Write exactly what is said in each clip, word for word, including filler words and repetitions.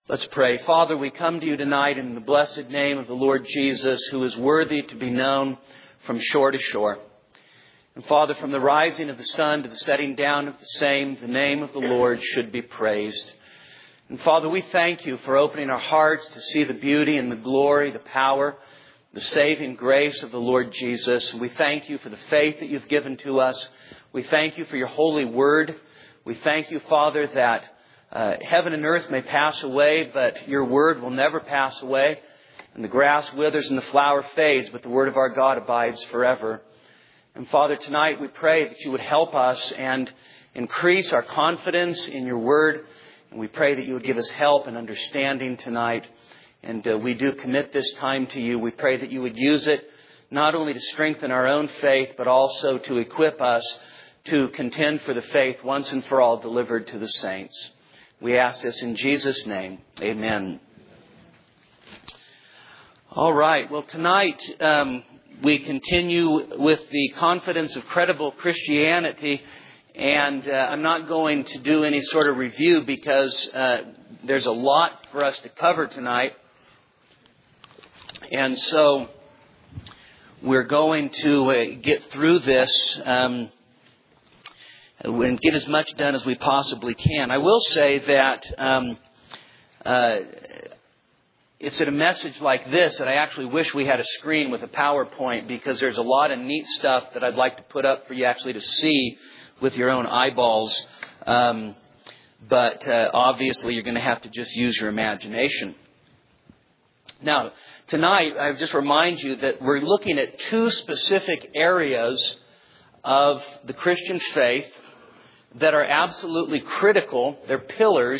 Let's pray. Father, we come to you tonight in the blessed name of the Lord Jesus, who is worthy to be known from shore to shore. And Father, from the rising of the sun to the setting down of the same, the name of the Lord should be praised. And Father, we thank you for opening our hearts to see the beauty and the glory, the power, the saving grace of the Lord Jesus. And we thank you for the faith that you've given to us. We thank you for your holy word. We thank you, Father, that Uh, heaven and earth may pass away, but your word will never pass away. And the grass withers and the flower fades, but the word of our God abides forever. And Father, tonight we pray that you would help us and increase our confidence in your word. And we pray that you would give us help and understanding tonight. And uh, we do commit this time to you. We pray that you would use it not only to strengthen our own faith, but also to equip us to contend for the faith once and for all delivered to the saints. We ask this in Jesus' name. Amen. All right. Well, tonight um, we continue with the confidence of credible Christianity. And uh, I'm not going to do any sort of review because uh, there's a lot for us to cover tonight. And so we're going to uh, get through this Um and get as much done as we possibly can. I will say that um, uh, it's at a message like this that I actually wish we had a screen with a PowerPoint, because there's a lot of neat stuff that I'd like to put up for you actually to see with your own eyeballs. Um, but uh, obviously you're going to have to just use your imagination. Now, tonight I just remind you that we're looking at two specific areas of the Christian faith that are absolutely critical. They're pillars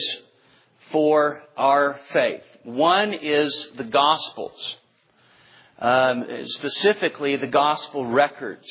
for our faith. One is the Gospels, um, specifically the Gospel records.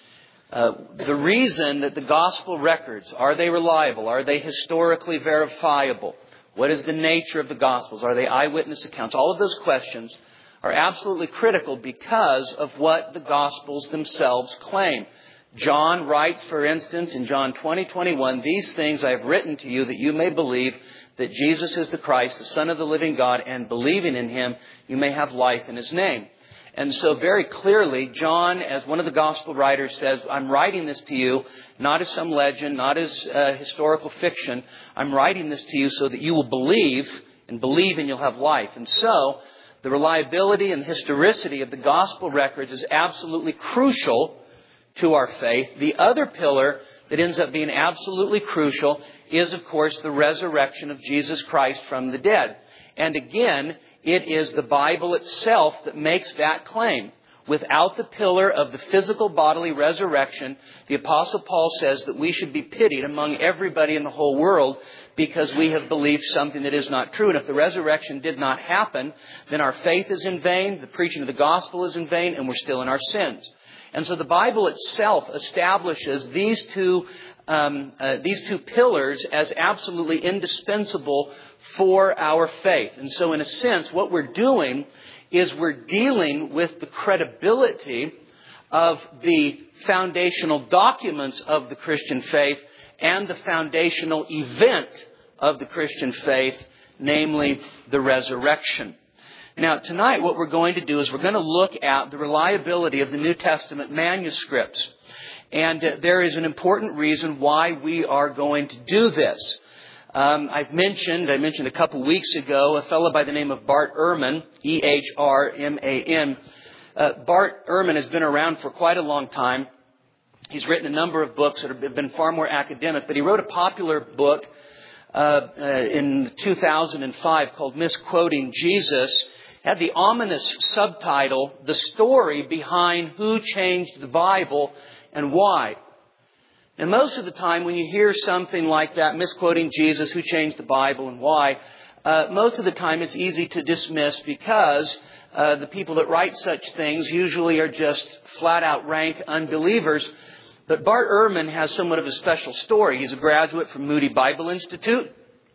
Uh, the reason that the Gospel records, are they reliable? Are they historically verifiable? What is the nature of the Gospels? Are they eyewitness accounts? All of those questions are absolutely critical because of what the Gospels themselves claim. John writes, for instance, in John twenty twenty-one, "These things I have written to you that you may believe that Jesus is the Christ, the Son of the living God, and believing in him, you may have life in his name." And so very clearly, John, as one of the gospel writers, says, I'm writing this to you, not as some legend, not as uh, historical fiction. I'm writing this to you so that you will believe, and believe and you'll have life. And so the reliability and historicity of the gospel records is absolutely crucial to our faith. The other pillar that ends up being absolutely crucial is, of course, the resurrection of Jesus Christ from the dead. And again, it is the Bible itself that makes that claim. Without the pillar of the physical bodily resurrection, the Apostle Paul says that we should be pitied among everybody in the whole world because we have believed something that is not true. And if the resurrection did not happen, then our faith is in vain, the preaching of the gospel is in vain, and we're still in our sins. And so the Bible itself establishes these two um, uh, these two pillars as absolutely indispensable for our faith. And so in a sense, what we're doing is we're dealing with the credibility of the foundational documents of the Christian faith and the foundational event of the Christian faith, namely the resurrection. Now, tonight what we're going to do is we're going to look at the reliability of the New Testament manuscripts. And uh, there is an important reason why we are going to do this. Um, I've mentioned, I mentioned a couple weeks ago, a fellow by the name of Bart Ehrman, E H R M A N. Uh, Bart Ehrman has been around for quite a long time. He's written a number of books that have been far more academic, but he wrote a popular book uh, uh, in two thousand five called Misquoting Jesus. Had the ominous subtitle, "The Story Behind Who Changed the Bible and Why." And most of the time when you hear something like that, misquoting Jesus, who changed the Bible and why, uh, most of the time it's easy to dismiss because uh, the people that write such things usually are just flat out rank unbelievers. But Bart Ehrman has somewhat of a special story. He's a graduate from Moody Bible Institute.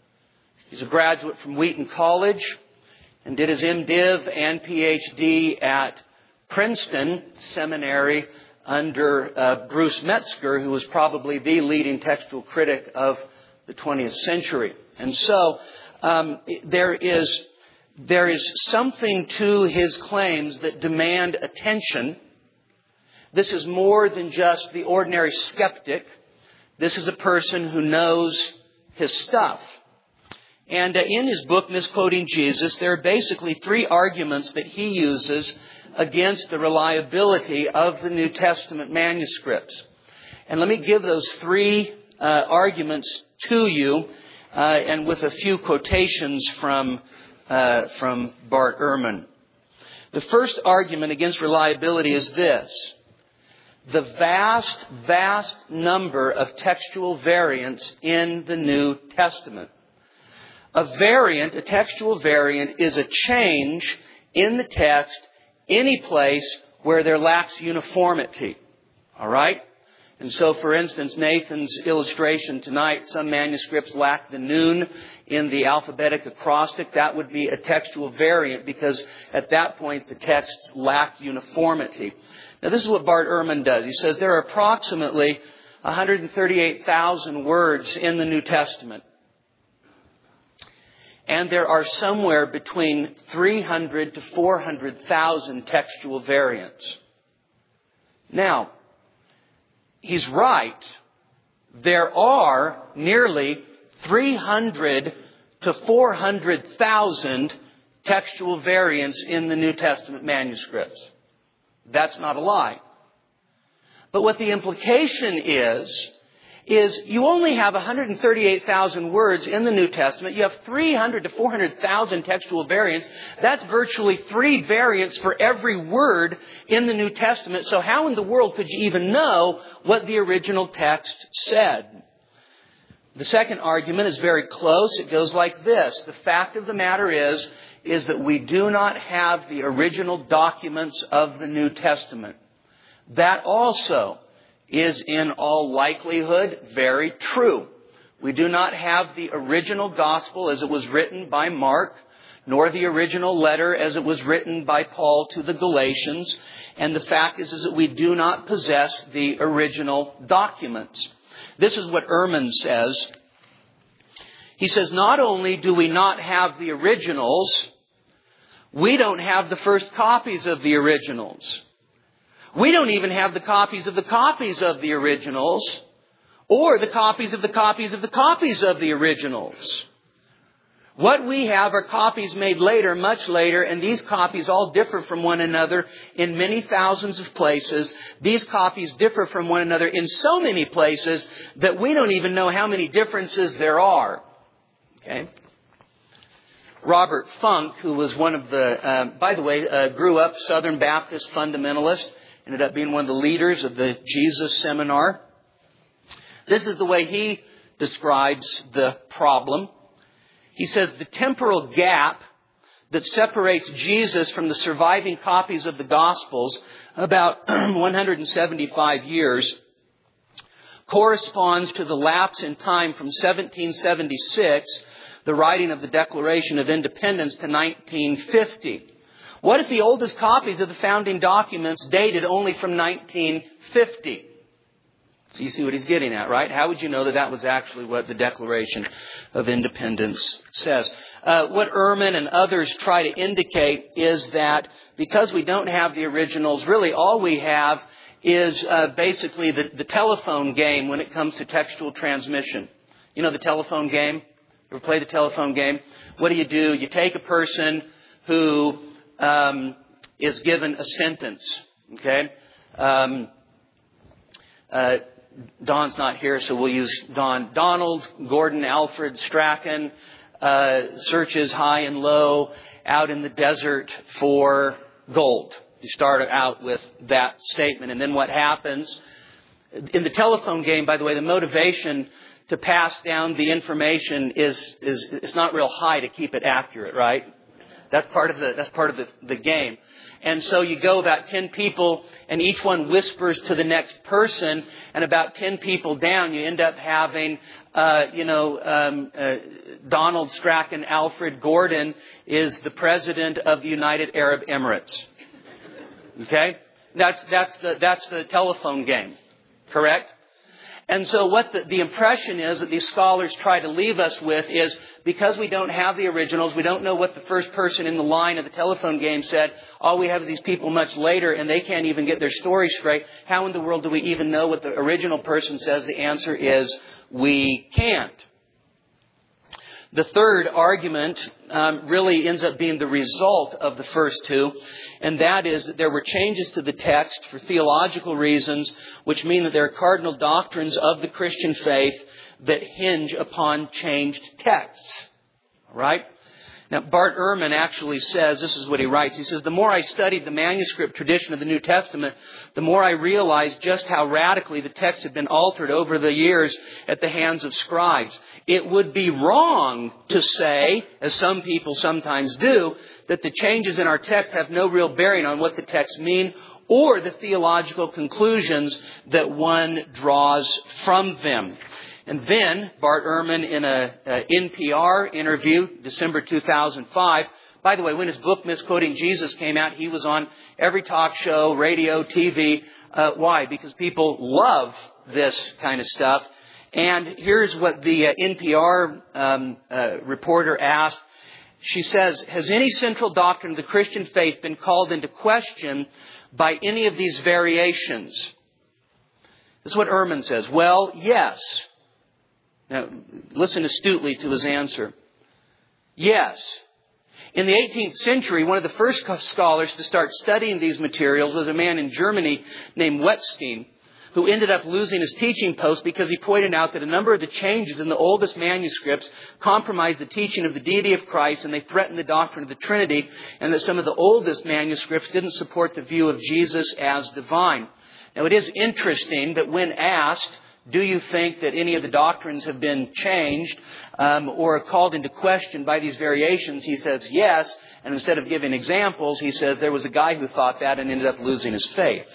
He's a graduate from Wheaton College and did his MDiv and P H D at Princeton Seminary under uh, Bruce Metzger, who was probably the leading textual critic of the twentieth century. And so um, there is there is something to his claims that demand attention. This is more than just the ordinary skeptic. This is a person who knows his stuff. And uh, in his book, Misquoting Jesus, there are basically three arguments that he uses against the reliability of the New Testament manuscripts. And let me give those three uh, arguments to you, uh, and with a few quotations from, uh, from Bart Ehrman. The first argument against reliability is this: the vast, vast number of textual variants in the New Testament. A variant, a textual variant, is a change in the text any place where there lacks uniformity. All right? And so, for instance, Nathan's illustration tonight, some manuscripts lack the noon in the alphabetic acrostic. That would be a textual variant because at that point the texts lack uniformity. Now, this is what Bart Ehrman does. He says there are approximately one hundred thirty-eight thousand words in the New Testament. And there are somewhere between three hundred to four hundred thousand textual variants. Now, he's right. There are nearly three hundred to four hundred thousand textual variants in the New Testament manuscripts. That's not a lie. But what the implication is, is you only have one hundred thirty-eight thousand words in the New Testament. You have three hundred to four hundred thousand textual variants. That's virtually three variants for every word in the New Testament. So how in the world could you even know what the original text said? The second argument is very close. It goes like this. The fact of the matter is, is that we do not have the original documents of the New Testament. That also is in all likelihood very true. We do not have the original gospel as it was written by Mark, nor the original letter as it was written by Paul to the Galatians. And the fact is, is that we do not possess the original documents. This is what Ehrman says. He says, not only do we not have the originals, we don't have the first copies of the originals. We don't even have the copies of the copies of the originals, or the copies of the copies of the copies of the originals. What we have are copies made later, much later, and these copies all differ from one another in many thousands of places. These copies differ from one another in so many places that we don't even know how many differences there are. Okay? Robert Funk, who was one of the, uh, by the way, uh, grew up Southern Baptist fundamentalist, ended up being one of the leaders of the Jesus Seminar. This is the way he describes the problem. He says the temporal gap that separates Jesus from the surviving copies of the Gospels, about one hundred seventy-five years, corresponds to the lapse in time from seventeen seventy-six, the writing of the Declaration of Independence, to nineteen fifty. What if the oldest copies of the founding documents dated only from nineteen fifty? So you see what he's getting at, right? How would you know that that was actually what the Declaration of Independence says? Uh, what Ehrman and others try to indicate is that because we don't have the originals, really all we have is uh, basically the, the telephone game when it comes to textual transmission. You know the telephone game? You ever play the telephone game? What do you do? You take a person who um, is given a sentence, okay? Um, uh, Don's not here, so we'll use Don. Donald, Gordon, Alfred, Strachan, uh, searches high and low out in the desert for gold. You start out with that statement. And then what happens? In the telephone game, by the way, the motivation to pass down the information is, is it's not real high to keep it accurate, right? That's part of the, that's part of the, the game. And so you go about ten people and each one whispers to the next person, and about ten people down you end up having, uh, you know, um, uh, Donald Strachan Alfred Gordon is the president of the United Arab Emirates. Okay? That's, that's the, that's the telephone game. Correct? And so what the, the impression is that these scholars try to leave us with is, because we don't have the originals, we don't know what the first person in the line of the telephone game said, all we have is these people much later and they can't even get their story straight. How in the world do we even know what the original person says? The answer is, we can't. The third argument um, really ends up being the result of the first two, and that is that there were changes to the text for theological reasons, which mean that there are cardinal doctrines of the Christian faith that hinge upon changed texts. All right? Now, Bart Ehrman actually says, this is what he writes, he says, the more I studied the manuscript tradition of the New Testament, the more I realized just how radically the text had been altered over the years at the hands of scribes. It would be wrong to say, as some people sometimes do, that the changes in our text have no real bearing on what the texts mean or the theological conclusions that one draws from them. And then, Bart Ehrman, in a, a N P R interview, December two thousand five, by the way, when his book, Misquoting Jesus, came out, he was on every talk show, radio, T V. Uh, why? Because people love this kind of stuff. And here's what the uh, N P R um, uh, reporter asked. She says, has any central doctrine of the Christian faith been called into question by any of these variations? This is what Ehrman says. Well, yes. Now, listen astutely to his answer. Yes. In the eighteenth century, one of the first scholars to start studying these materials was a man in Germany named Wettstein, who ended up losing his teaching post because he pointed out that a number of the changes in the oldest manuscripts compromised the teaching of the deity of Christ, and they threatened the doctrine of the Trinity, and that some of the oldest manuscripts didn't support the view of Jesus as divine. Now, it is interesting that when asked, do you think that any of the doctrines have been changed um, or called into question by these variations? He says yes. And instead of giving examples, he says there was a guy who thought that and ended up losing his faith.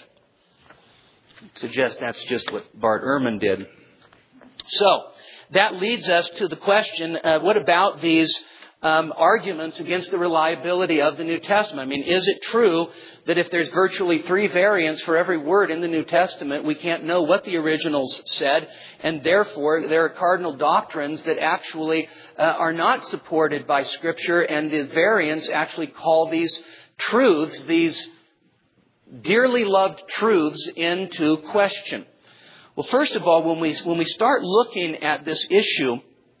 Suggest that's just what Bart Ehrman did. So that leads us to the question, uh, what about these um, arguments against the reliability of the New Testament? I mean, is it true that if there's virtually three variants for every word in the New Testament, we can't know what the originals said, and therefore there are cardinal doctrines that actually uh, are not supported by Scripture, and the variants actually call these truths, these dearly loved truths, into question? Well, first of all, when we when we start looking at this issue,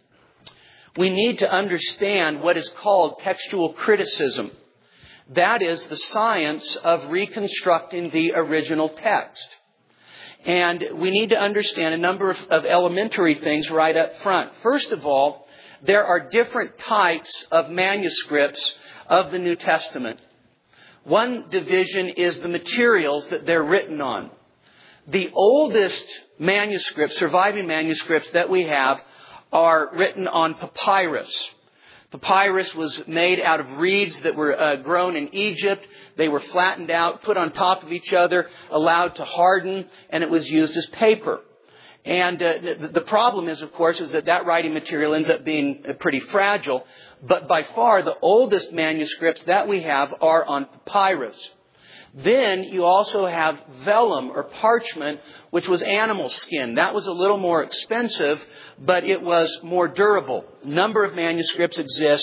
we need to understand what is called textual criticism. That is the science of reconstructing the original text. And we need to understand a number of, of elementary things right up front. First of all, there are different types of manuscripts of the New Testament. One division is the materials that they're written on. The oldest manuscripts, surviving manuscripts that we have, are written on papyrus. Papyrus was made out of reeds that were uh, grown in Egypt. They were flattened out, put on top of each other, allowed to harden, and it was used as paper. And uh, the, the problem is, of course, is that that writing material ends up being pretty fragile. But by far, the oldest manuscripts that we have are on papyrus. Then you also have vellum or parchment, which was animal skin. That was a little more expensive, but it was more durable. A number of manuscripts exist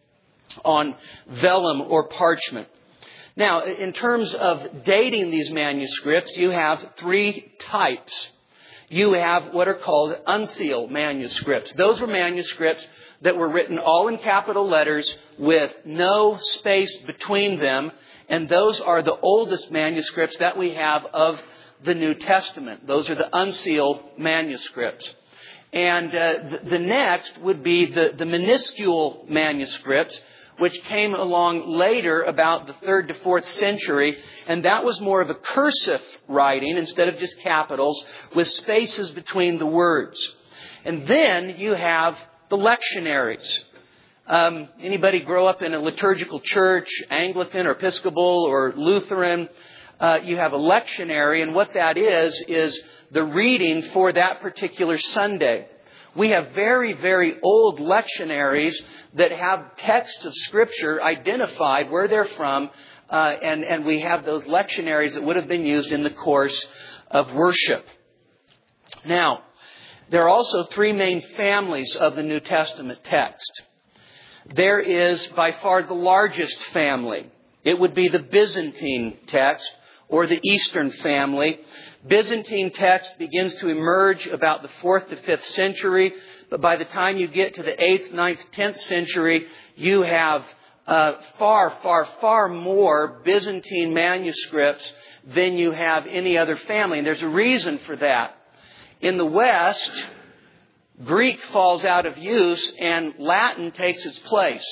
on vellum or parchment. Now, in terms of dating these manuscripts, you have three types. You have what are called unsealed manuscripts. Those were manuscripts that were written all in capital letters with no space between them. And those are the oldest manuscripts that we have of the New Testament. Those are the unsealed manuscripts. And uh, the, the next would be the, the minuscule manuscripts, which came along later, about the third to fourth century. And that was more of a cursive writing instead of just capitals, with spaces between the words. And then you have the lectionaries. Um, anybody grow up in a liturgical church, Anglican or Episcopal or Lutheran? Uh, you have a lectionary, and what that is, is the reading for that particular Sunday. We have very, very old lectionaries that have texts of Scripture identified where they're from, uh, and, and we have those lectionaries that would have been used in the course of worship. Now, There are also three main families of the New Testament text. There is by far the largest family. It would be the Byzantine text or the Eastern family. Byzantine text begins to emerge about the fourth to fifth century, but by the time you get to the eighth, ninth, tenth century, you have uh, far, far, far more Byzantine manuscripts than you have any other family. And there's a reason for that. In the West, Greek falls out of use and Latin takes its place.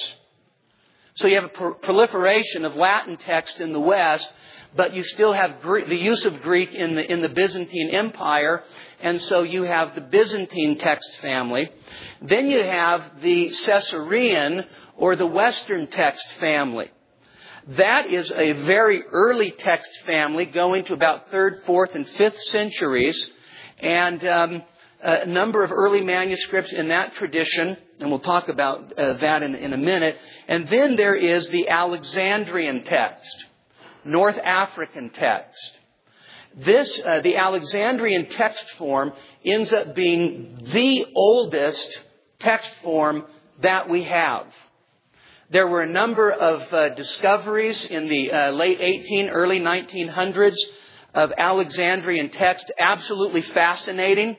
So you have a pro- proliferation of Latin text in the West, but you still have Greek, the use of Greek in the in the Byzantine Empire, and so you have the Byzantine text family. Then you have the Caesarean or the Western text family. That is a very early text family going to about third, fourth, and fifth centuries, and um, a number of early manuscripts in that tradition, and we'll talk about uh, that in, in a minute. And then there is the Alexandrian text, North African text. This, uh, the Alexandrian text form ends up being the oldest text form that we have. There were a number of uh, discoveries in the uh, late eighteen, early nineteen hundreds of Alexandrian text. Absolutely fascinating.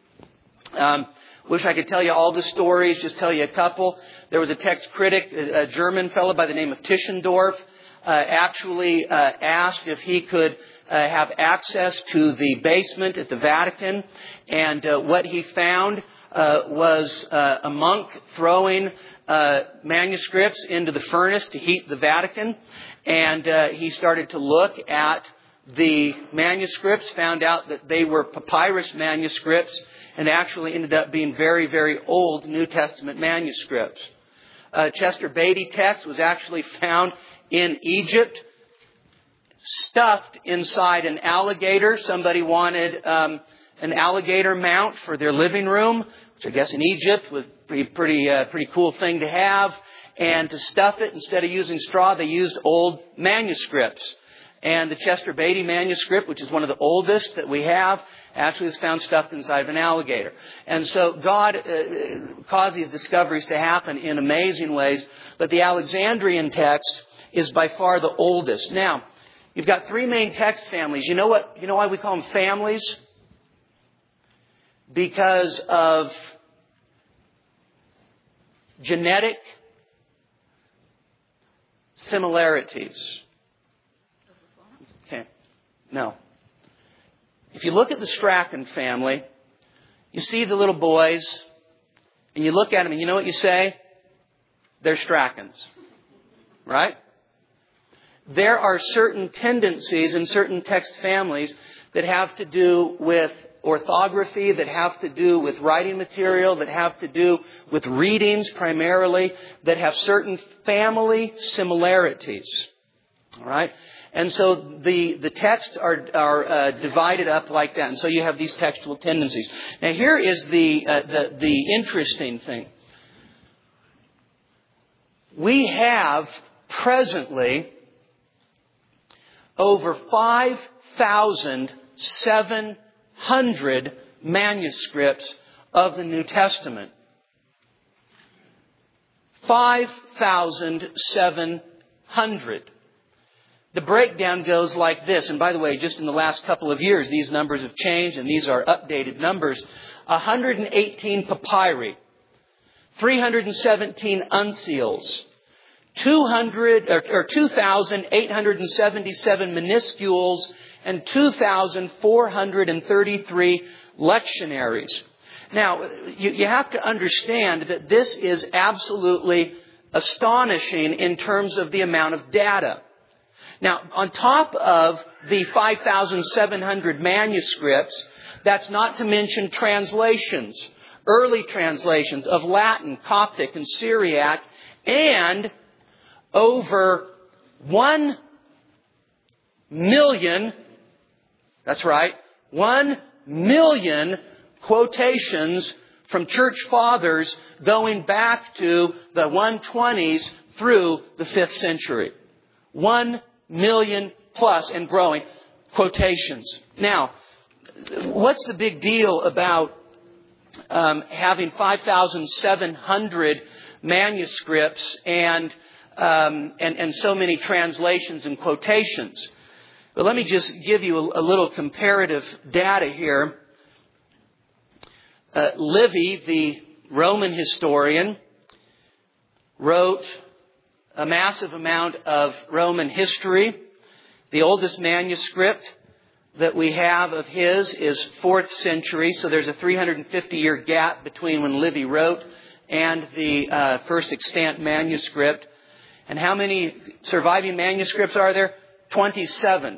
Um, wish I could tell you all the stories, just tell you a couple. There was a text critic, a, a German fellow by the name of Tischendorf, uh, actually uh, asked if he could uh, have access to the basement at the Vatican. And uh, what he found uh, was uh, a monk throwing uh, manuscripts into the furnace to heat the Vatican. And uh, he started to look at the manuscripts, found out that they were papyrus manuscripts, and actually ended up being very, very old New Testament manuscripts. Uh, Chester Beatty text was actually found in Egypt, stuffed inside an alligator. Somebody wanted um, an alligator mount for their living room, which I guess in Egypt was a pretty, pretty, uh, pretty cool thing to have. And to stuff it, instead of using straw, they used old manuscripts. And the Chester Beatty manuscript, which is one of the oldest that we have, actually is found stuffed inside of an alligator. And so God uh, caused these discoveries to happen in amazing ways. But the Alexandrian text is by far the oldest. Now, you've got three main text families. You know what? You know why we call them families? Because of genetic similarities. Okay. No. If you look at the Strachan family, you see the little boys, and you look at them and you know what you say? They're Strachans. Right? There are certain tendencies in certain text families that have to do with orthography, that have to do with writing material, that have to do with readings primarily, that have certain family similarities. All right? And so the, the texts are, are uh, divided up like that. And so you have these textual tendencies. Now here is the, uh, the, the interesting thing. We have presently over five thousand seven hundred manuscripts of the New Testament. five thousand seven hundred. The breakdown goes like this. And by the way, just in the last couple of years, these numbers have changed, and these are updated numbers. one hundred eighteen papyri, three hundred seventeen uncials, two hundred or, or two thousand eight hundred seventy-seven minuscules, and two thousand four hundred thirty-three lectionaries. Now, you, you have to understand that this is absolutely astonishing in terms of the amount of data. Now, on top of the five thousand seven hundred manuscripts, that's not to mention translations, early translations of Latin, Coptic, and Syriac, and over one million, that's right, one million quotations from church fathers going back to the one twenties through the fifth century. One million plus and growing quotations. Now, what's the big deal about um, having five thousand seven hundred manuscripts and, um, and, and so many translations and quotations. But let me just give you a, a little comparative data here. Uh, Livy, the Roman historian, wrote a massive amount of Roman history. The oldest manuscript that we have of his is fourth century, so there's a three hundred fifty year gap between when Livy wrote and the uh, first extant manuscript. And how many surviving manuscripts are there? twenty-seven.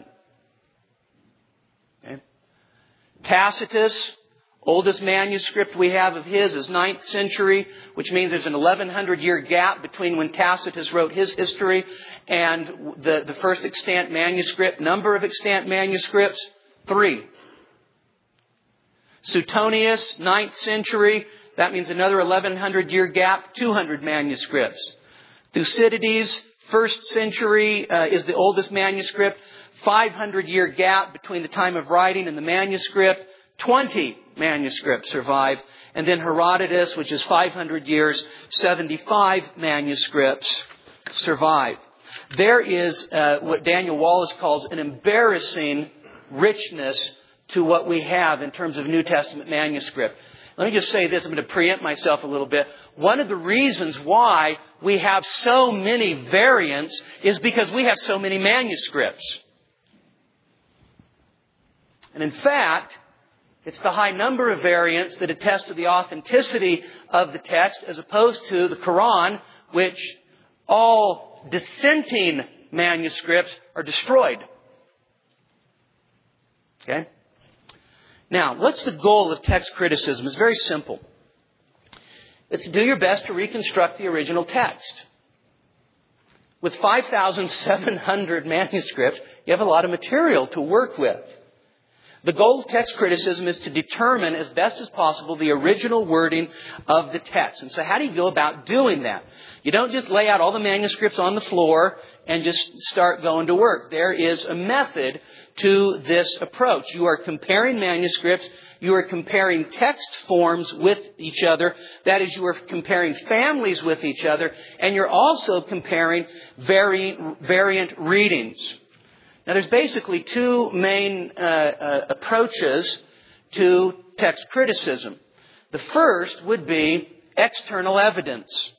Okay. Tacitus, oldest manuscript we have of his is ninth century, which means there's an eleven hundred year gap between when Tacitus wrote his history and the, the first extant manuscript. Number of extant manuscripts? Three. Suetonius, ninth century. That means another eleven hundred year gap, two hundred manuscripts. Thucydides, first century, uh, is the oldest manuscript. five hundred year gap between the time of writing and the manuscript. twenty manuscripts survive. And then Herodotus, which is five hundred years, seventy-five manuscripts survive. There is uh, what Daniel Wallace calls an embarrassing richness to what we have in terms of New Testament manuscript. Let me just say this. I'm going to preempt myself a little bit. One of the reasons why we have so many variants is because we have so many manuscripts. And in fact, it's the high number of variants that attest to the authenticity of the text as opposed to the Quran, which all dissenting manuscripts are destroyed. Okay? Now, what's the goal of text criticism? It's very simple. It's to do your best to reconstruct the original text. With five thousand seven hundred manuscripts, you have a lot of material to work with. The goal of text criticism is to determine as best as possible the original wording of the text. And so how do you go about doing that? You don't just lay out all the manuscripts on the floor and just start going to work. There is a method to this approach. You are comparing manuscripts. You are comparing text forms with each other. That is, you are comparing families with each other. And you're also comparing variant, variant readings. Now, there's basically two main uh, uh, approaches to text criticism. The first would be external evidence.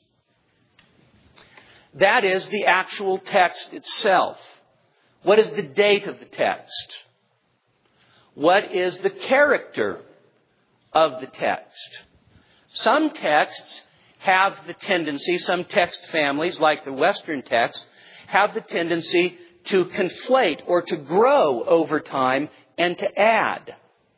That is the actual text itself. What is the date of the text? What is the character of the text? Some texts have the tendency, some text families, like the Western text, have the tendency to conflate or to grow over time and to add.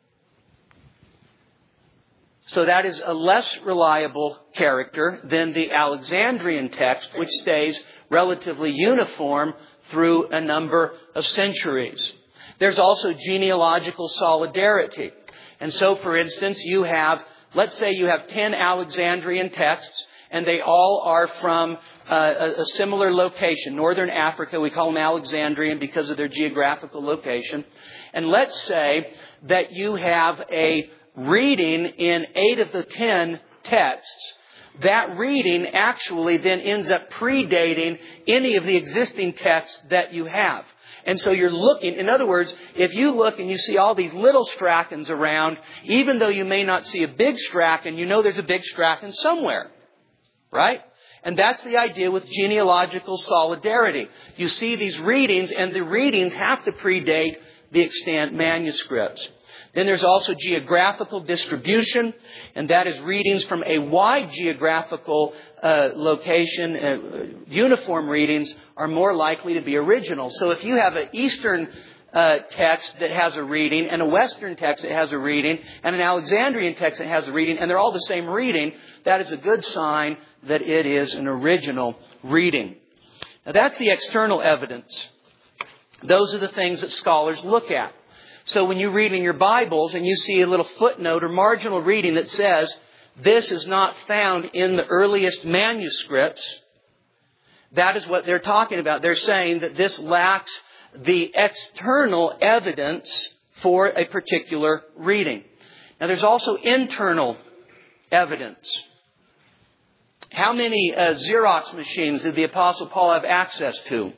So that is a less reliable character than the Alexandrian text, which stays relatively uniform through a number of centuries. There's also genealogical solidarity. And so, for instance, you have, let's say you have ten Alexandrian texts, and they all are from uh, a, a similar location. Northern Africa, we call them Alexandrian because of their geographical location. And let's say that you have a reading in eight of the ten texts. That reading actually then ends up predating any of the existing texts that you have. And so you're looking, in other words, if you look and you see all these little Strachans around, even though you may not see a big Strachan, you know there's a big Strachan somewhere. Right? And that's the idea with genealogical solidarity. You see these readings, and the readings have to predate the extant manuscripts. Then there's also geographical distribution, and that is readings from a wide geographical uh, location. Uh, uniform readings are more likely to be original. So if you have an Eastern uh, text that has a reading, and a Western text that has a reading, and an Alexandrian text that has a reading, and they're all the same reading, that is a good sign that it is an original reading. Now that's the external evidence. Those are the things that scholars look at. So when you read in your Bibles and you see a little footnote or marginal reading that says, this is not found in the earliest manuscripts, that is what they're talking about. They're saying that this lacks the external evidence for a particular reading. Now there's also internal evidence. How many uh, Xerox machines did the Apostle Paul have access to?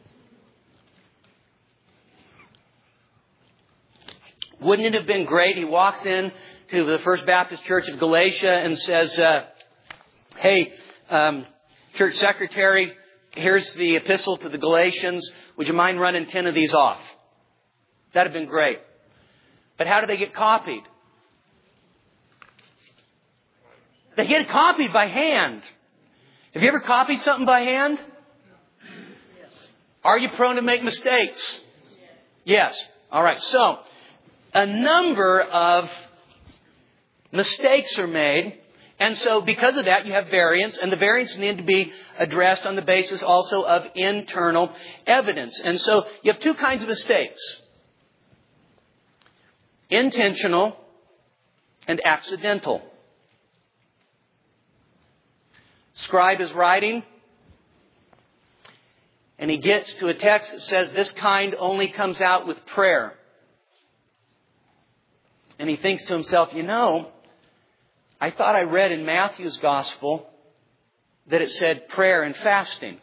Wouldn't it have been great? He walks in to the First Baptist Church of Galatia and says, uh, hey, um, church secretary, here's the epistle to the Galatians. Would you mind running ten of these off? That would have been great. But how do they get copied? They get copied by hand. Have you ever copied something by hand? Are you prone to make mistakes? Yes. All right. So, a number of mistakes are made. And so, because of that, you have variance. And the variance need to be addressed on the basis also of internal evidence. And so, you have two kinds of mistakes. Intentional and accidental. Scribe is writing, and he gets to a text that says this kind only comes out with prayer. And he thinks to himself, you know, I thought I read in Matthew's gospel that it said prayer and fasting.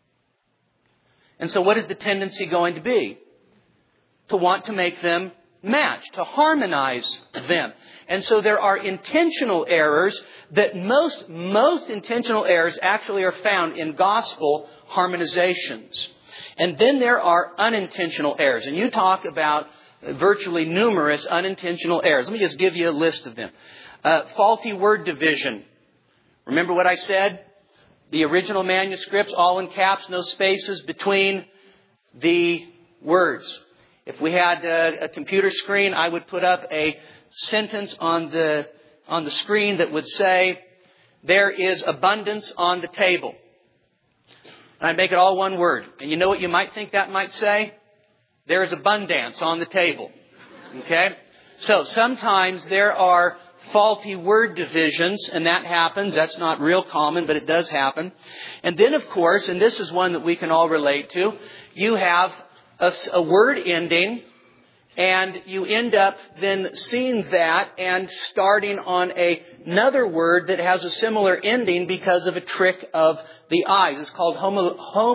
And so what is the tendency going to be? To want to make them match, to harmonize them. And so there are intentional errors that most, most intentional errors actually are found in gospel harmonizations. And then there are unintentional errors. And you talk about virtually numerous unintentional errors. Let me just give you a list of them. Uh, faulty word division. Remember what I said? The original manuscripts, all in caps, no spaces between the words. If we had a, a computer screen, I would put up a sentence on the on the screen that would say, there is abundance on the table. And I'd make it all one word. And you know what you might think that might say? There is abundance on the table. Okay? So sometimes there are faulty word divisions, and that happens. That's not real common, but it does happen. And then, of course, and this is one that we can all relate to, you have A, a word ending, and you end up then seeing that and starting on a, another word that has a similar ending because of a trick of the eyes. It's called homo,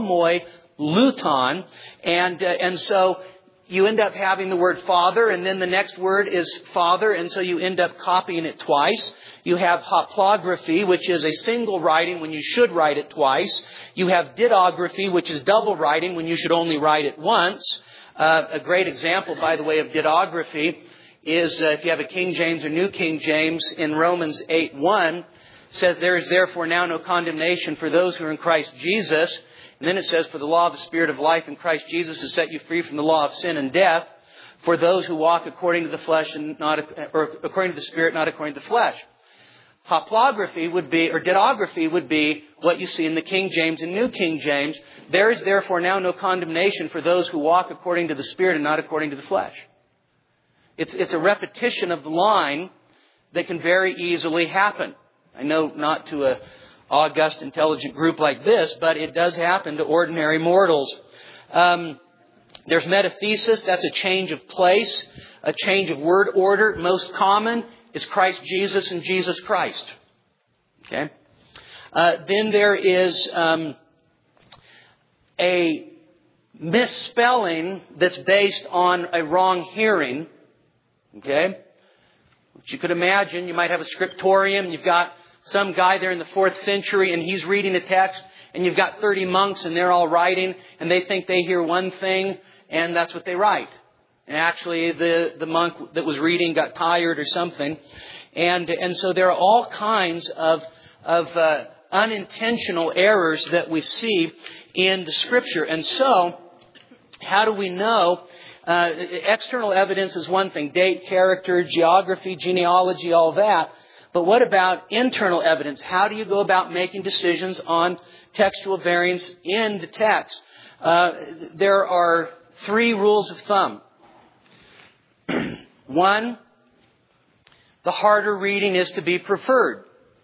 homoiluton, and uh, and so you end up having the word father, and then the next word is father, and so you end up copying it twice. You have hoplography, which is a single writing when you should write it twice. You have didography, which is double writing when you should only write it once. Uh, a great example, by the way, of didography is uh, if you have a King James or New King James, in Romans eight one, says, there is therefore now no condemnation for those who are in Christ Jesus. And then it says, for the law of the Spirit of life in Christ Jesus has set you free from the law of sin and death, for those who walk according to the flesh and not, or according to the Spirit, not according to the flesh. Hoplography would be, or didography would be what you see in the King James and New King James. There is therefore now no condemnation for those who walk according to the Spirit and not according to the flesh. It's, it's a repetition of the line that can very easily happen. I know not to a august, intelligent group like this, but it does happen to ordinary mortals. Um, there's metathesis. That's a change of place, a change of word order. Most common is Christ Jesus and Jesus Christ. Okay. Uh, then there is um, a misspelling that's based on a wrong hearing. Okay. Which you could imagine, you might have a scriptorium. You've got some guy there in the fourth century, and he's reading a text, and you've got thirty monks, and they're all writing, and they think they hear one thing, and that's what they write. And actually, the, the monk that was reading got tired or something. And and so there are all kinds of, of uh, unintentional errors that we see in the Scripture. And so, how do we know? Uh, external evidence is one thing. Date, character, geography, genealogy, all that. But what about internal evidence? How do you go about making decisions on textual variance in the text? Uh, there are three rules of thumb. One, the harder reading is to be preferred.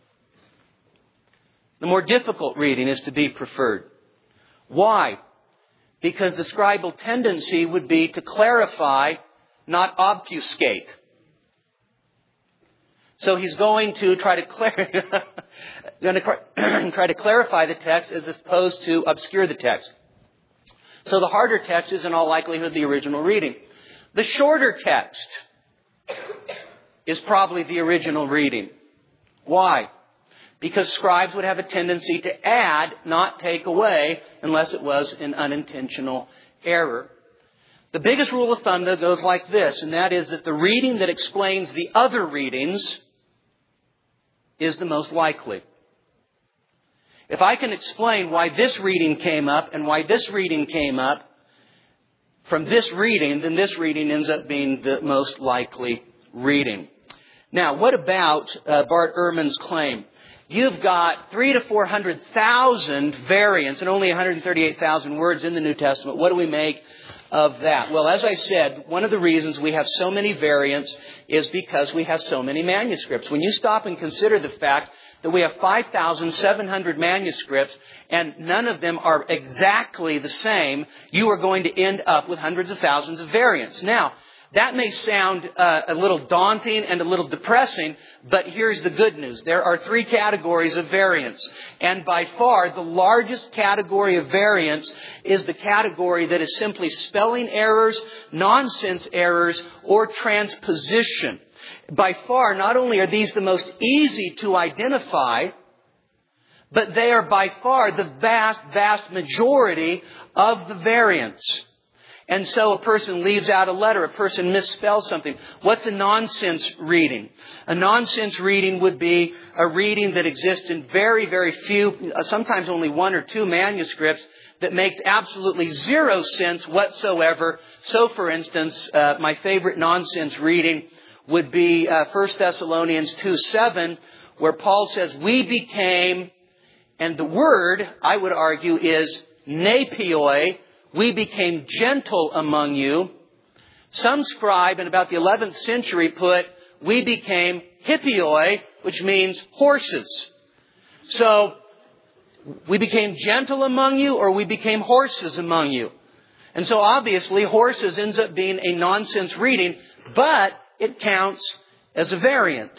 The more difficult reading is to be preferred. Why? Because the scribal tendency would be to clarify, not obfuscate. So he's going to try to, clar- going to try to clarify the text as opposed to obscure the text. So the harder text is in all likelihood the original reading. The shorter text is probably the original reading. Why? Because scribes would have a tendency to add, not take away, unless it was an unintentional error. The biggest rule of thumb, though, goes like this, and that is that the reading that explains the other readings is the most likely. If I can explain why this reading came up and why this reading came up from this reading, then this reading ends up being the most likely reading. Now, what about uh, Bart Ehrman's claim? You've got three to four hundred thousand variants and only one hundred thirty-eight thousand words in the New Testament. What do we make of that? Well, as I said, one of the reasons we have so many variants is because we have so many manuscripts. When you stop and consider the fact that we have five thousand seven hundred manuscripts and none of them are exactly the same, you are going to end up with hundreds of thousands of variants. Now, that may sound uh, a little daunting and a little depressing, but here's the good news. There are three categories of variants. And by far, the largest category of variants is the category that is simply spelling errors, nonsense errors, or transposition. By far, not only are these the most easy to identify, but they are by far the vast, vast majority of the variants. And so a person leaves out a letter, a person misspells something. What's a nonsense reading? A nonsense reading would be a reading that exists in very, very few, sometimes only one or two manuscripts that makes absolutely zero sense whatsoever. So, for instance, uh, my favorite nonsense reading would be uh, First Thessalonians two seven, where Paul says, we became, and the word, I would argue, is nepioi. We became gentle among you. Some scribe in about the eleventh century put, we became hippioi, which means horses. So, we became gentle among you, or we became horses among you. And so obviously horses ends up being a nonsense reading, but it counts as a variant.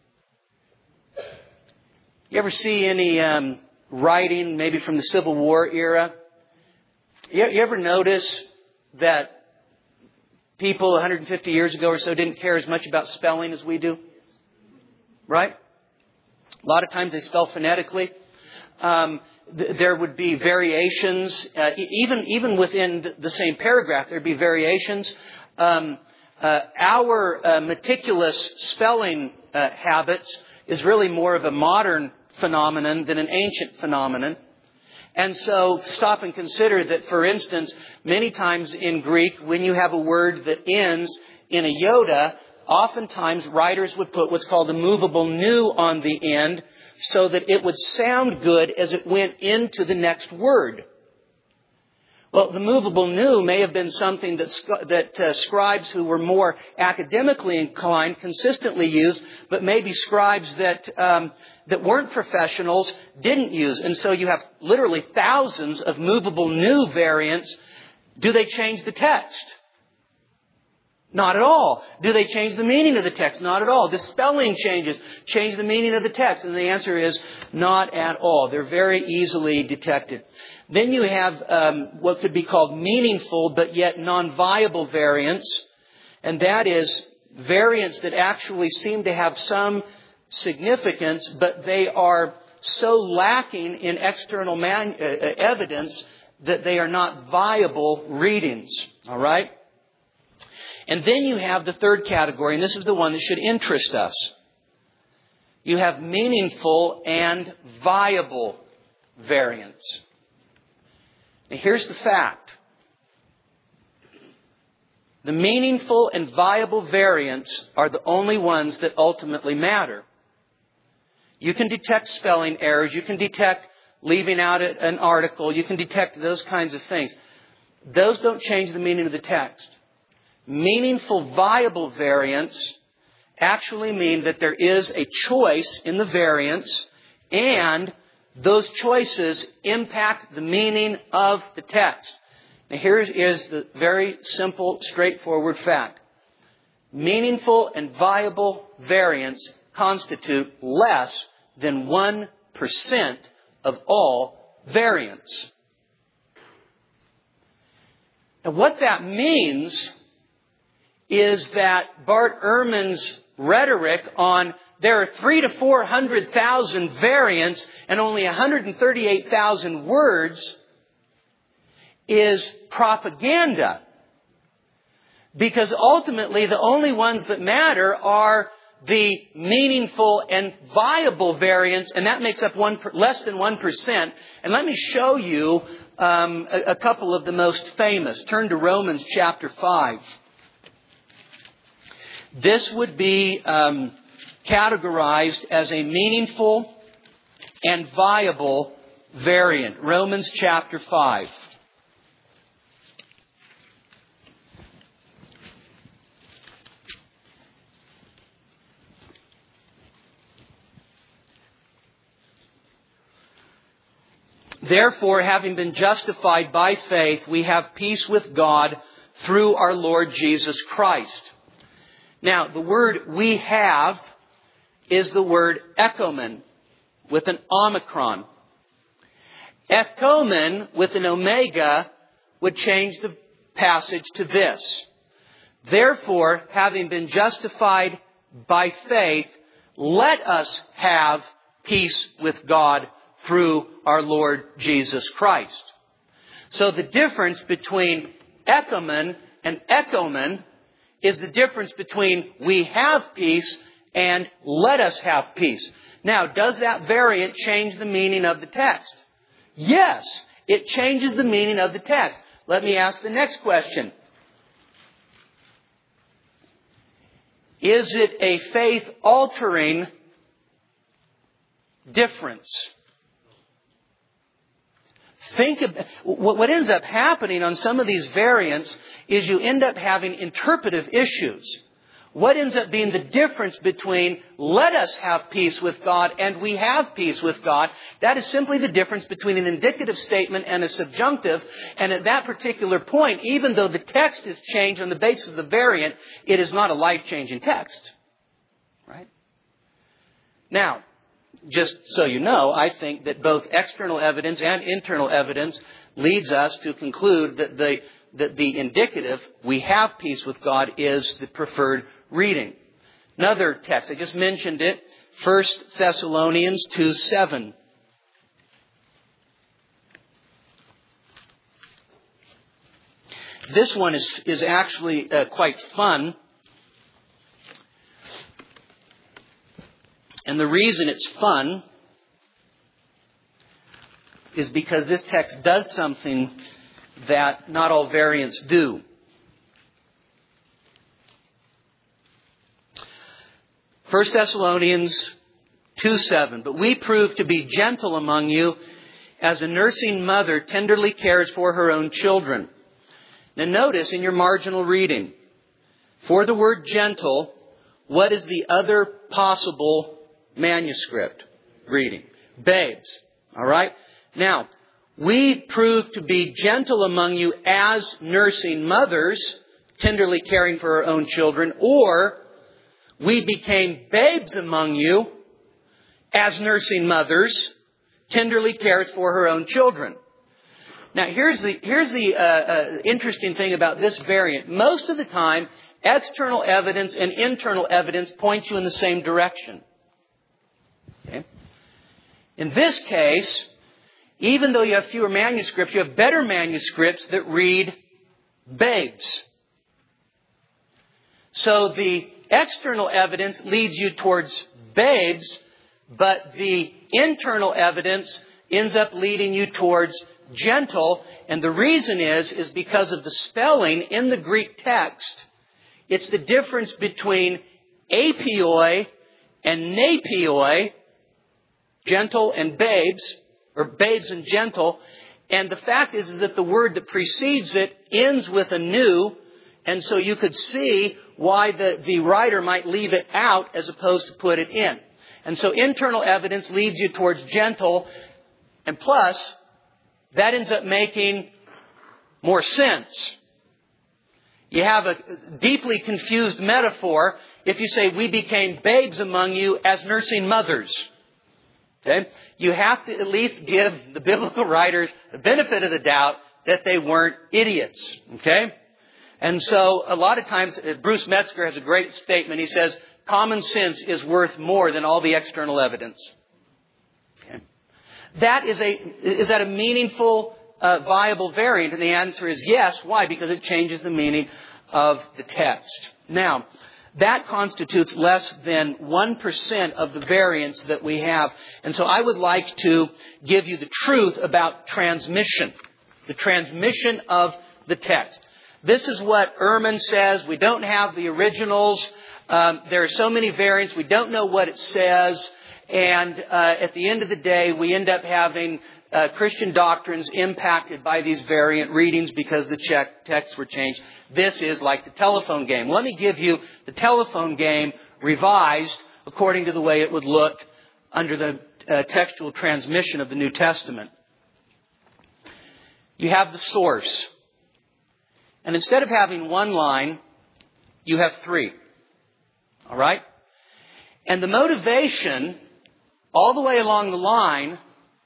You ever see any um, writing, maybe from the Civil War era? You ever notice that people one hundred fifty years ago or so didn't care as much about spelling as we do? Right? A lot of times they spell phonetically. Um, th- there would be variations, uh, even even within the same paragraph, there'd be variations. Um, uh, our uh, meticulous spelling uh, habits is really more of a modern phenomenon than an ancient phenomenon. And so stop and consider that, for instance, many times in Greek, when you have a word that ends in a iota, oftentimes writers would put what's called a movable nu on the end so that it would sound good as it went into the next word. Well, the movable nu may have been something that, that uh, scribes who were more academically inclined consistently used, but maybe scribes that um, that weren't professionals didn't use. And so you have literally thousands of movable nu variants. Do they change the text? Not at all. Do they change the meaning of the text? Not at all. The spelling changes change the meaning of the text. And the answer is not at all. They're very easily detected. Then you have um, what could be called meaningful but yet non-viable variants. And that is variants that actually seem to have some significance, but they are so lacking in external man- uh, evidence that they are not viable readings. All right? And then you have the third category, and this is the one that should interest us. You have meaningful and viable variants. Now here's the fact. The meaningful and viable variants are the only ones that ultimately matter. You can detect spelling errors. You can detect leaving out an article. You can detect those kinds of things. Those don't change the meaning of the text. Meaningful, viable variants actually mean that there is a choice in the variants, and those choices impact the meaning of the text. Now here is the very simple, straightforward fact. Meaningful and viable variants constitute less than one percent of all variants. And what that means is that Bart Ehrman's rhetoric on there are three to four hundred thousand variants and only one hundred thirty-eight thousand words is propaganda. Because ultimately the only ones that matter are the meaningful and viable variants, and that makes up one less than one percent. And let me show you um, a, a couple of the most famous. Turn to Romans chapter five. This would be um, categorized as a meaningful and viable variant. Romans chapter five. Therefore, having been justified by faith, we have peace with God through our Lord Jesus Christ. Now, the word we have is the word ekomen with an omicron. Ekomen with an omega would change the passage to this. Therefore, having been justified by faith, let us have peace with God through our Lord Jesus Christ. So the difference between ekomen and ekomen is the difference between we have peace and let us have peace. Now, does that variant change the meaning of the text? Yes, it changes the meaning of the text. Let me ask the next question. Is it a faith-altering difference? Think of, what ends up happening on some of these variants is you end up having interpretive issues. What ends up being the difference between let us have peace with God and we have peace with God? That is simply the difference between an indicative statement and a subjunctive. And at that particular point, even though the text is changed on the basis of the variant, it is not a life-changing text. Right? Now, just so you know, I think that both external evidence and internal evidence leads us to conclude that the, that the indicative, we have peace with God, is the preferred reading. Another text, I just mentioned it, First Thessalonians two seven. This one is, is actually uh, quite fun. And the reason it's fun is because this text does something that not all variants do. First Thessalonians two seven. But we prove to be gentle among you as a nursing mother tenderly cares for her own children. Now notice in your marginal reading, for the word gentle, what is the other possible manuscript reading? Babes. All right? Now, we prove to be gentle among you as nursing mothers, tenderly caring for our own children, or we became babes among you as nursing mothers, tenderly cares for her own children. Now, here's the, here's the uh, uh, interesting thing about this variant. Most of the time, external evidence and internal evidence point you in the same direction. Okay. In this case, even though you have fewer manuscripts, you have better manuscripts that read babes. So the external evidence leads you towards babes, but the internal evidence ends up leading you towards gentle. And the reason is, is because of the spelling in the Greek text. It's the difference between apioi and napioi, gentle and babes, or babes and gentle. And the fact is, is that the word that precedes it ends with a nu. And so you could see why the, the writer might leave it out as opposed to put it in. And so internal evidence leads you towards gentle. And plus, that ends up making more sense. You have a deeply confused metaphor if you say, we became babes among you as nursing mothers. Okay? You have to at least give the biblical writers the benefit of the doubt that they weren't idiots. Okay? And so a lot of times, Bruce Metzger has a great statement. He says, common sense is worth more than all the external evidence. Okay? That is a, is that a meaningful, uh, viable variant? And the answer is yes. Why? Because it changes the meaning of the text. Now, that constitutes less than one percent of the variance that we have. And so I would like to give you the truth about transmission. The transmission of the text. This is what Ehrman says. We don't have the originals. Um, there are so many variants. We don't know what it says. And uh, at the end of the day, we end up having uh, Christian doctrines impacted by these variant readings because the check texts were changed. This is like the telephone game. Let me give you the telephone game revised according to the way it would look under the uh, textual transmission of the New Testament. You have the source. And instead of having one line, you have three. All right? And the motivation all the way along the line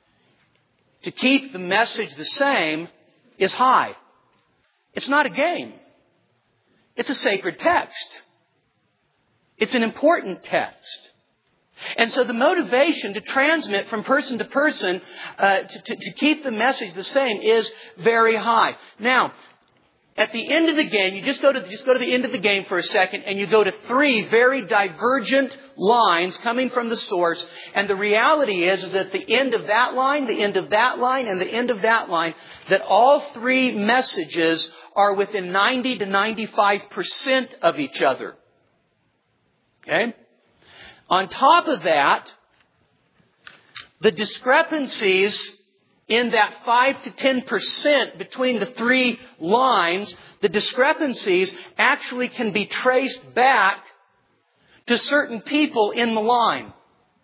to keep the message the same is high. It's not a game. It's a sacred text. It's an important text. And so the motivation to transmit from person to person, uh, to, to, to keep the message the same is very high. Now, at the end of the game, you just go to just go to the end of the game for a second, and you go to three very divergent lines coming from the source. And the reality is, is at the end of that line, the end of that line, and the end of that line, that all three messages are within ninety to ninety-five percent of each other. Okay? On top of that, the discrepancies in that five to ten percent between the three lines, the discrepancies actually can be traced back to certain people in the line.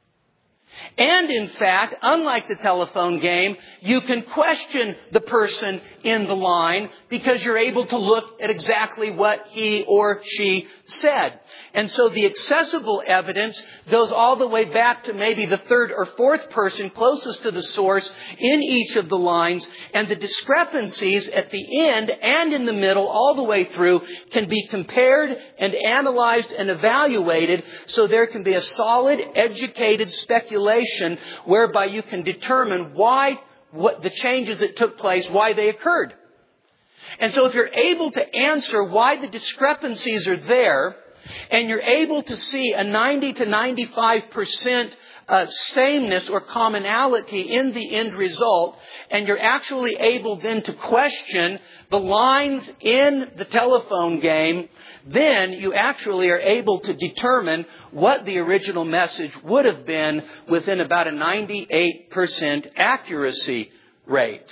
And in fact, unlike the telephone game, you can question the person in the line because you're able to look at exactly what he or she said. And so the accessible evidence goes all the way back to maybe the third or fourth person closest to the source in each of the lines. And the discrepancies at the end and in the middle all the way through can be compared and analyzed and evaluated so there can be a solid, educated speculation whereby you can determine why, what the changes that took place, why they occurred. And so if you're able to answer why the discrepancies are there, and you're able to see a ninety to ninety-five percent uh, sameness or commonality in the end result, and you're actually able then to question the lines in the telephone game, then you actually are able to determine what the original message would have been within about a ninety-eight percent accuracy rate.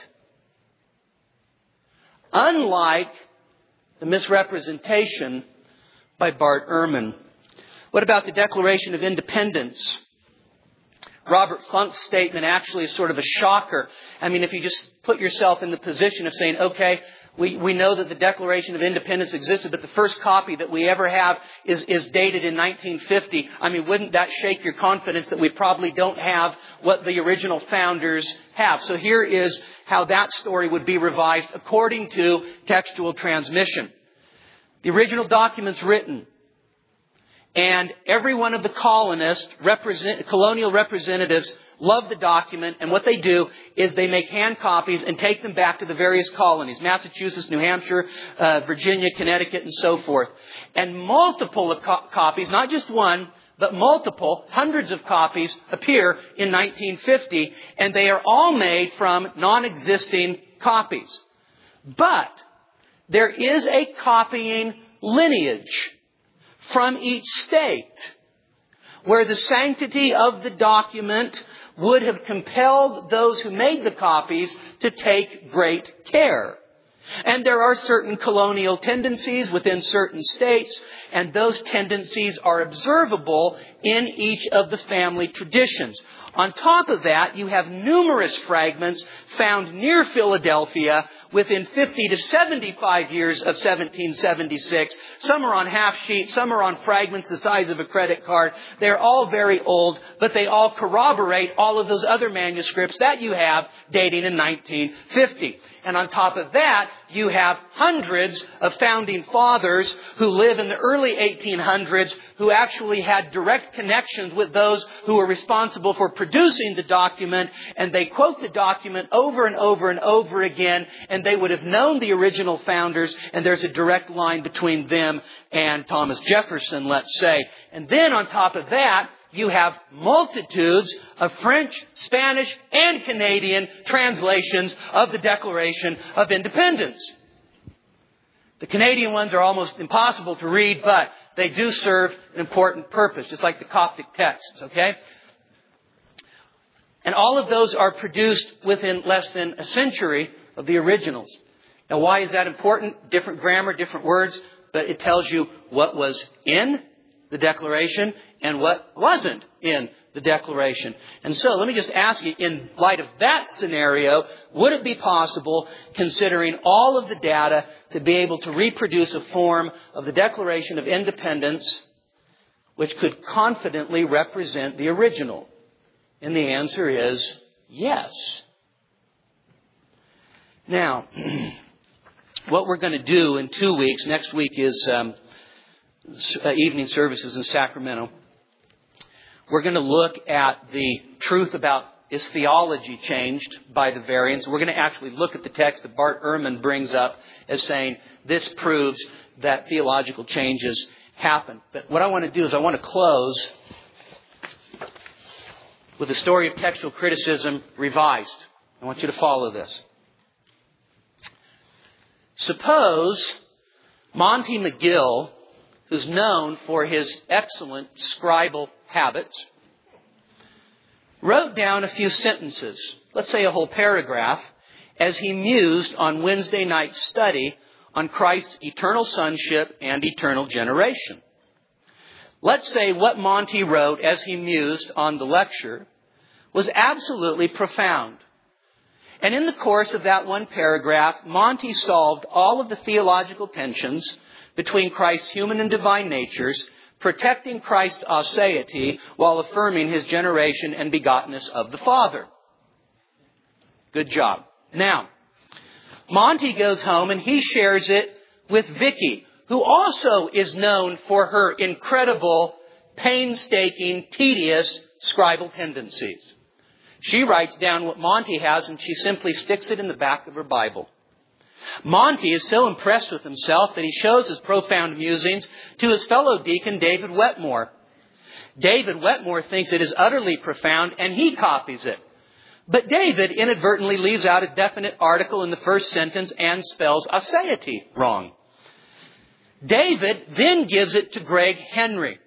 Unlike the misrepresentation by Bart Ehrman. What about the Declaration of Independence? Robert Funk's statement actually is sort of a shocker. I mean, if you just put yourself in the position of saying, okay, we, we know that the Declaration of Independence existed, but the first copy that we ever have is, is dated in nineteen fifty. I mean, wouldn't that shake your confidence that we probably don't have what the original founders have? So here is how that story would be revised according to textual transmission. The original document's written, and every one of the colonists, represent, colonial representatives, love the document, and what they do is they make hand copies and take them back to the various colonies, Massachusetts, New Hampshire, uh, Virginia, Connecticut, and so forth. And multiple co- copies, not just one, but multiple, hundreds of copies appear in nineteen fifty, and they are all made from non-existing copies. But there is a copying lineage from each state where the sanctity of the document would have compelled those who made the copies to take great care. And there are certain colonial tendencies within certain states, and those tendencies are observable in each of the family traditions. On top of that, you have numerous fragments found near Philadelphia within fifty to seventy-five years of seventeen seventy-six. Some are on half sheets, some are on fragments the size of a credit card. They're all very old, but they all corroborate all of those other manuscripts that you have dating in nineteen fifty. And on top of that, you have hundreds of founding fathers who live in the early eighteen hundreds who actually had direct connections with those who were responsible for producing the document, and they quote the document over and over and over again, and they would have known the original founders, and there's a direct line between them and Thomas Jefferson, let's say. And then on top of that, you have multitudes of French, Spanish, and Canadian translations of the Declaration of Independence. The Canadian ones are almost impossible to read, but they do serve an important purpose, just like the Coptic texts, okay? And all of those are produced within less than a century of the originals. Now, why is that important? Different grammar, different words, but it tells you what was in the Declaration and what wasn't in the Declaration. And so let me just ask you, in light of that scenario, would it be possible, considering all of the data, to be able to reproduce a form of the Declaration of Independence which could confidently represent the original? And the answer is yes. Now, what we're going to do in two weeks, next week is um, evening services in Sacramento. We're going to look at the truth about is theology changed by the variants. We're going to actually look at the text that Bart Ehrman brings up as saying this proves that theological changes happen. But what I want to do is I want to close with the story of textual criticism revised. I want you to follow this. Suppose Monty McGill, who's known for his excellent scribal habits, wrote down a few sentences, let's say a whole paragraph, as he mused on Wednesday night study on Christ's eternal sonship and eternal generation. Let's say what Monty wrote as he mused on the lecture was absolutely profound. And in the course of that one paragraph, Monty solved all of the theological tensions between Christ's human and divine natures, protecting Christ's aseity while affirming his generation and begottenness of the Father. Good job. Now, Monty goes home and he shares it with Vicky, who also is known for her incredible, painstaking, tedious scribal tendencies. She writes down what Monty has and she simply sticks it in the back of her Bible. Monty is so impressed with himself that he shows his profound musings to his fellow deacon, David Wetmore. David Wetmore thinks it is utterly profound and he copies it. But David inadvertently leaves out a definite article in the first sentence and spells aseity wrong. David then gives it to Greg Henry.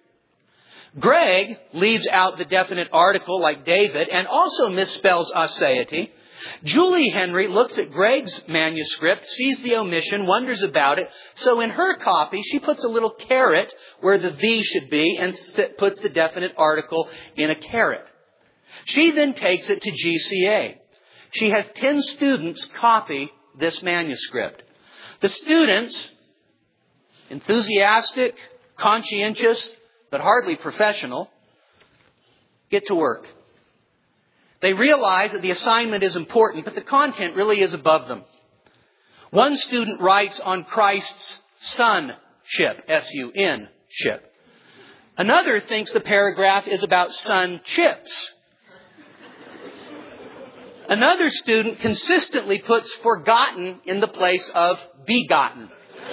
Greg leaves out the definite article like David and also misspells aseity. Julie Henry looks at Greg's manuscript, sees the omission, wonders about it. So in her copy, she puts a little caret where the V should be and puts the definite article in a caret. She then takes it to G C A. She has ten students copy this manuscript. The students, enthusiastic, conscientious, but hardly professional, get to work. They realize that the assignment is important, but the content really is above them. One student writes on Christ's sonship, S U N ship. Another thinks the paragraph is about sun chips. Another student consistently puts forgotten in the place of begotten.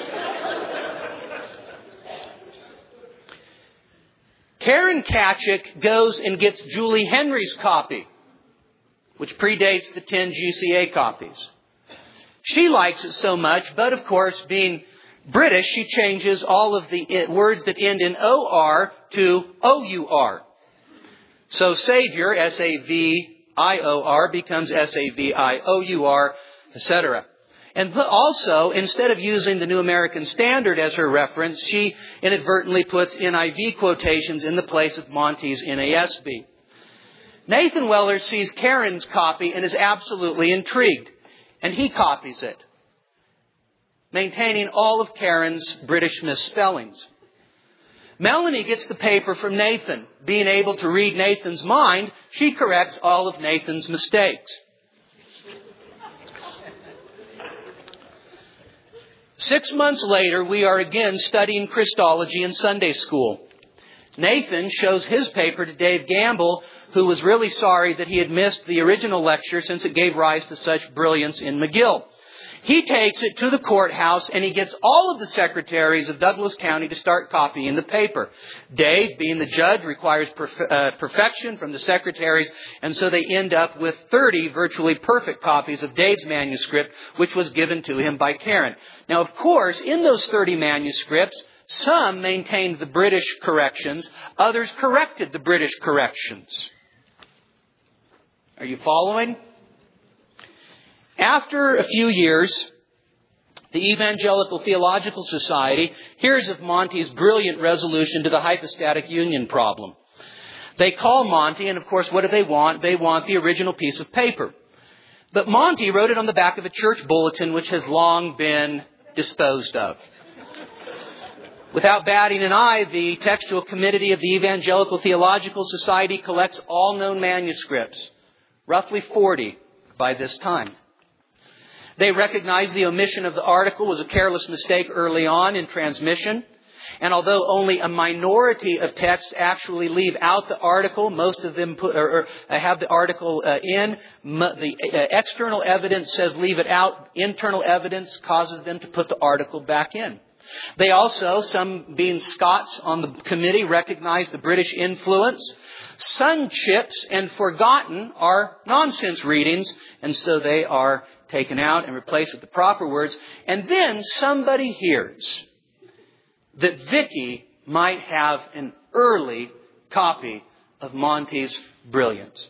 Karen Kachik goes and gets Julie Henry's copy, which predates the ten G C A copies. She likes it so much, but of course, being British, she changes all of the words that end in O R to O U R. So Savior, S A V I O R, becomes S A V I O U R, et cetera. And also, instead of using the New American Standard as her reference, she inadvertently puts N I V quotations in the place of Monty's N A S B. Nathan Weller sees Karen's copy and is absolutely intrigued, and he copies it. maintaining all of Karen's British misspellings. Melanie gets the paper from Nathan. Being able to read Nathan's mind, she corrects all of Nathan's mistakes. Six months later, we are again studying Christology in Sunday school. Nathan shows his paper to Dave Gamble, who was really sorry that he had missed the original lecture since it gave rise to such brilliance in McGill. He takes it to the courthouse and he gets all of the secretaries of Douglas County to start copying the paper. Dave, being the judge, requires perf- uh, perfection from the secretaries, and so they end up with thirty virtually perfect copies of Dave's manuscript, which was given to him by Karen. Now, of course, in those thirty manuscripts, some maintained the British corrections, others corrected the British corrections. Are you following? After a few years, the Evangelical Theological Society hears of Monty's brilliant resolution to the hypostatic union problem. They call Monty, and of course, what do they want? They want the original piece of paper. But Monty wrote it on the back of a church bulletin, which has long been disposed of. Without batting an eye, the textual committee of the Evangelical Theological Society collects all known manuscripts, roughly forty by this time. They recognize the omission of the article was a careless mistake early on in transmission. And although only a minority of texts actually leave out the article, most of them put, or, or have the article uh, in. The uh, external evidence says leave it out. Internal evidence causes them to put the article back in. They also, some being Scots on the committee, recognize the British influence. Sun chips and forgotten are nonsense readings, and so they are taken out and replaced with the proper words. And then somebody hears that Vicky might have an early copy of Monty's brilliance.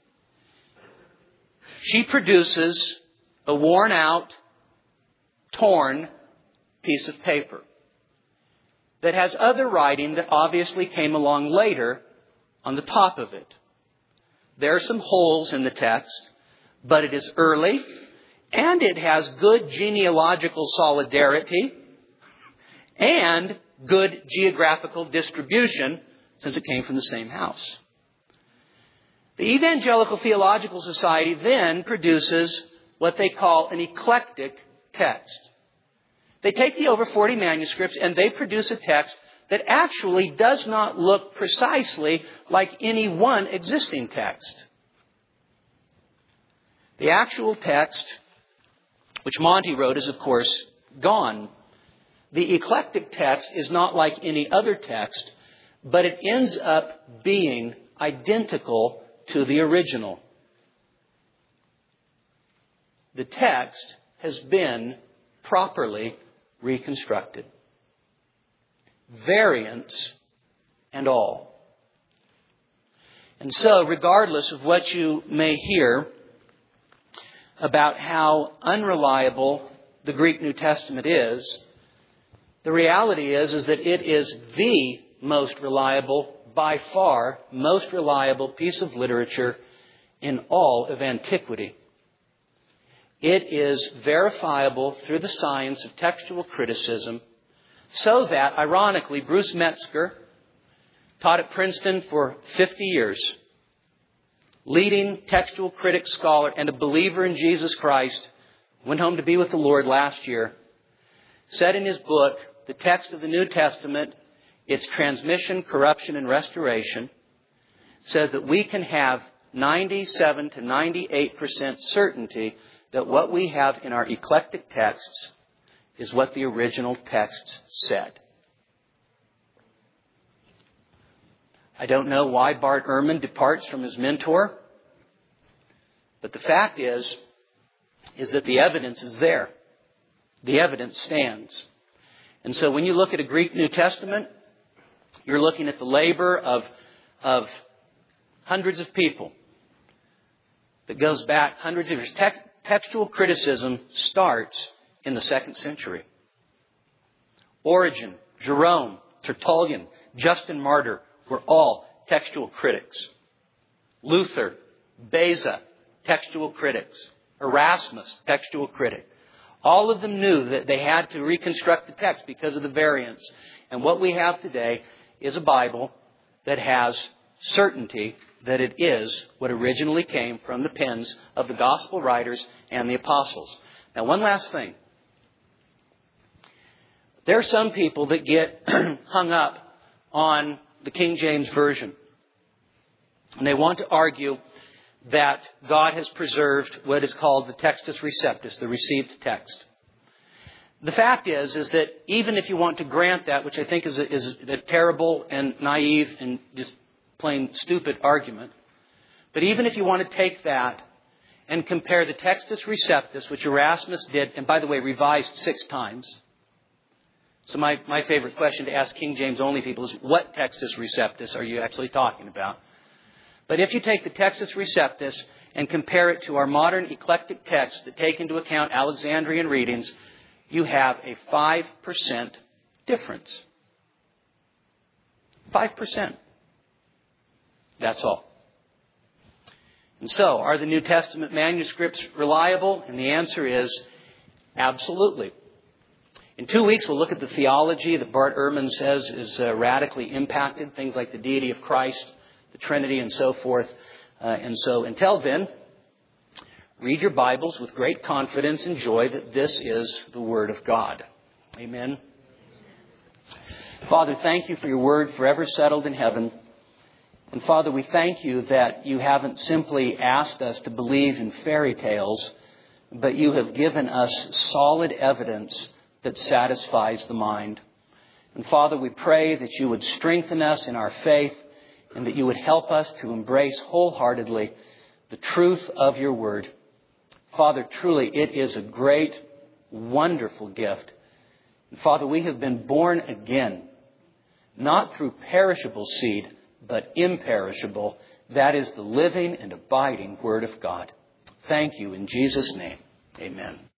She produces a worn out, torn piece of paper that has other writing that obviously came along later on the top of it. There are some holes in the text, but it is early and it has good genealogical solidarity and good geographical distribution since it came from the same house. The Evangelical Theological Society then produces what they call an eclectic text. They take the over forty manuscripts and they produce a text that actually does not look precisely like any one existing text. The actual text, which Monty wrote, is of course gone. The eclectic text is not like any other text, but it ends up being identical to the original. The text has been properly reconstructed. Variants and all. And so, regardless of what you may hear about how unreliable the Greek New Testament is, the reality is, is that it is the most reliable, by far, most reliable piece of literature in all of antiquity. It is verifiable through the science of textual criticism, so that, ironically, Bruce Metzger taught at Princeton for fifty years, leading textual critic scholar and a believer in Jesus Christ, went home to be with the Lord last year, said in his book, The Text of the New Testament, Its Transmission, Corruption, and Restoration, said that we can have ninety-seven to ninety-eight percent certainty that what we have in our eclectic texts is what the original text said. I don't know why Bart Ehrman departs from his mentor, but the fact is, is that the evidence is there. The evidence stands. And so when you look at a Greek New Testament, you're looking at the labor of, of hundreds of people that goes back hundreds of years. Text, textual criticism starts in the second century. Origen, Jerome, Tertullian, Justin Martyr were all textual critics. Luther, Beza, textual critics. Erasmus, textual critic. All of them knew that they had to reconstruct the text because of the variants. And what we have today is a Bible that has certainty that it is what originally came from the pens of the gospel writers and the apostles. Now, one last thing. There are some people that get hung up on the King James Version. And they want to argue that God has preserved what is called the Textus Receptus, the received text. The fact is, is that even if you want to grant that, which I think is a, is a terrible and naive and just plain stupid argument, but even if you want to take that and compare the Textus Receptus, which Erasmus did, and by the way, revised six times. So my, my favorite question to ask King James only people is, what Textus Receptus are you actually talking about? But if you take the Textus Receptus and compare it to our modern eclectic texts that take into account Alexandrian readings, you have a five percent difference. five percent. That's all. And so, are the New Testament manuscripts reliable? And the answer is absolutely. In two weeks, we'll look at the theology that Bart Ehrman says is uh, radically impacted, things like the deity of Christ, the Trinity, and so forth. Uh, and so, until then, read your Bibles with great confidence and joy that this is the Word of God. Amen. Father, thank you for your Word forever settled in heaven. And Father, we thank you that you haven't simply asked us to believe in fairy tales, but you have given us solid evidence that satisfies the mind. And Father, we pray that you would strengthen us in our faith and that you would help us to embrace wholeheartedly the truth of your word. Father, truly it is a great, wonderful gift. And Father, we have been born again, not through perishable seed, but imperishable. That is the living and abiding Word of God. Thank you in Jesus' name. Amen.